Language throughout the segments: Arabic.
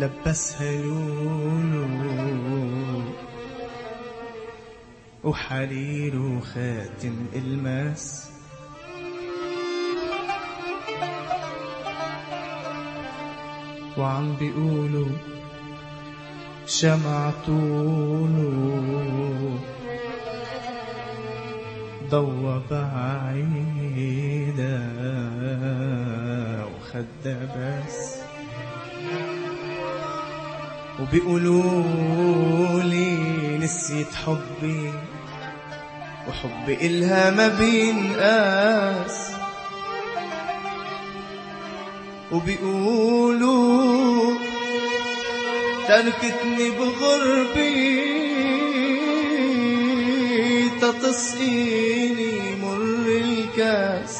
لبسها لولو وحرير وخاتم الماس، وعم بيقولوا شمع طوله ضوى بعيدة وخدها بس، وبيقولوا لي نسيت حبي وحبي إلها ما بينقاس، وبيقولوا تركتني بغربي تتسقيني مر الكاس،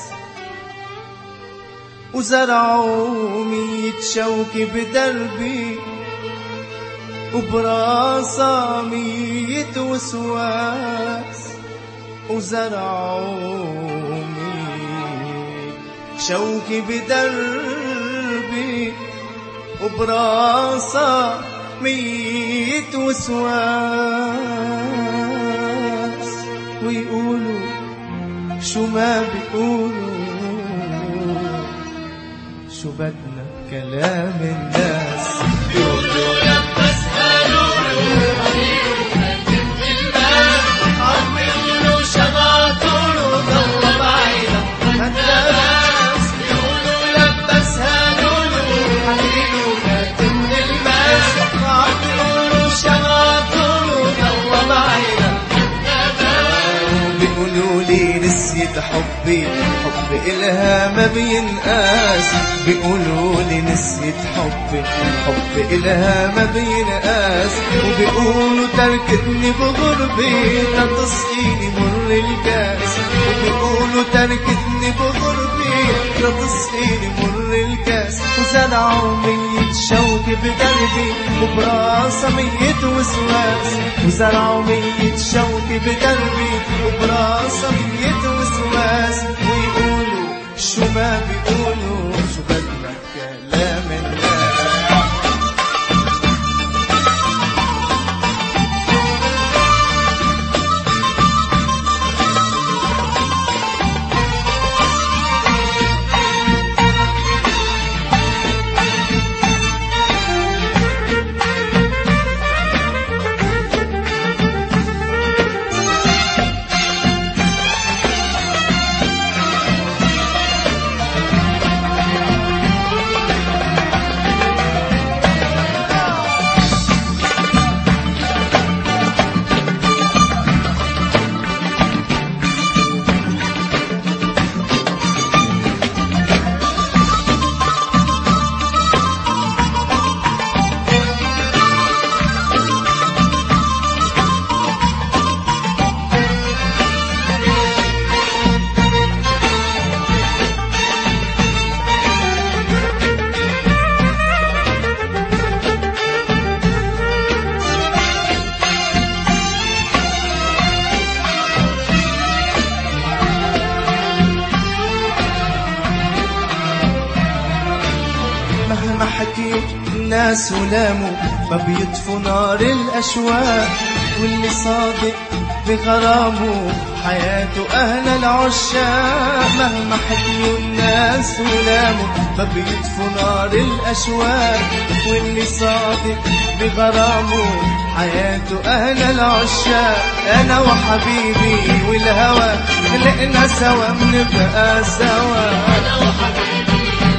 وزرعوا 100 شوكة بدربي وبراسها 100 وسواس، وزرعوا 100 شوكة بدربي وبراسها 100 وسواس، ويقولوا شو ما بيقولوا شو بدنا كلام الناس، يقولوا لبسها لولو خاتم الماس، عم بيقولوا شمع طوله ضوى بعيدة خدها بس، يقولوا لبسها لولو حرير وخاتم الماس، عم بيقولوا شمع طوله ضوى بعيدة خدها بس، بيقولوا لي نسيت حبي حبي إلها ما بينقاس، بيقولوا لي نسيت حبي حبي إلها ما بينقاس، وبيقولوا تركتني بغربي تتسقيني مر الكاس، وبيقولوا تركتني بغربي تتسقيني مر الكاس، وزرعوا 100 شوكة بدربي وبراسها 100 وسواس، وزرعوا 100 شوكة بدربي وبراسها 100 وسواس، ويقولوا شو ما بيقولوا شو بدنا كلام الناس. مهما حكيت الناس ولاموا ما بيطفوا نار الأشواق، واللي صادق بغرامه حياته أهل العشاق، مهما حكيوا الناس ولاموا ما بيطفوا نار الأشواق، واللي صادق بغرامه حياته أهل العشاق، أنا وحبيبي والهوى خلقنا سوا بنبقى سوا، أنا وحبيبي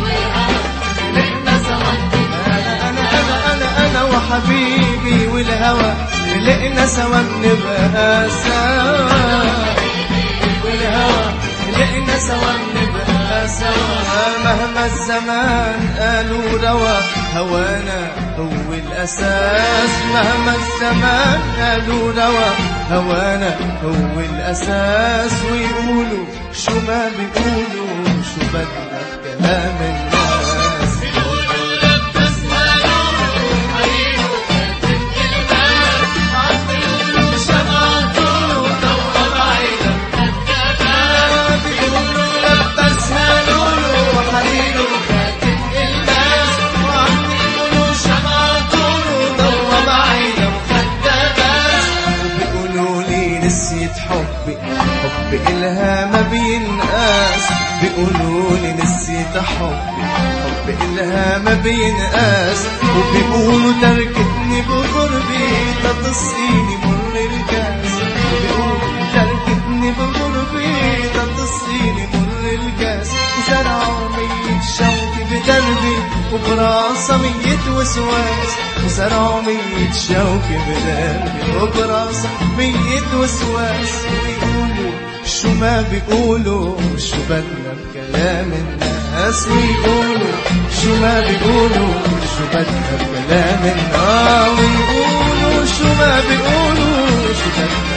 أنا وحبيبي والهوى لقنا سوا بنبقى سوا، والهوى لقنا سوا بنبقى سوا، مهما الزمان قالوا روا هوانا هو الأساس، مهما الزمان قالوا روا هوانا هو الأساس، ويقولوا شو ما بيقولوا شو بدنا كلام الناس. إلها ما بينقاس. بيقولولي نسيت حبي إلها ما بينقاس. وبيقولوا تركتني بغربي تطسيني مر الكاس. وبيقولوا تركتني بغربي تطسيني مر الكاس. وزرعوا مية شوكي بدربي وبراسها مية وسواس. وزرعوا مية شوكي بدربي وبراسها مية وسواس. ويقولوا شو ما بيقولوا شو بدنا بكلام الناس. ويقولوا شو ما بيقولوا شو بدنا بكلام الناس. ويقولوا شو ما بيقولوا شو بدنا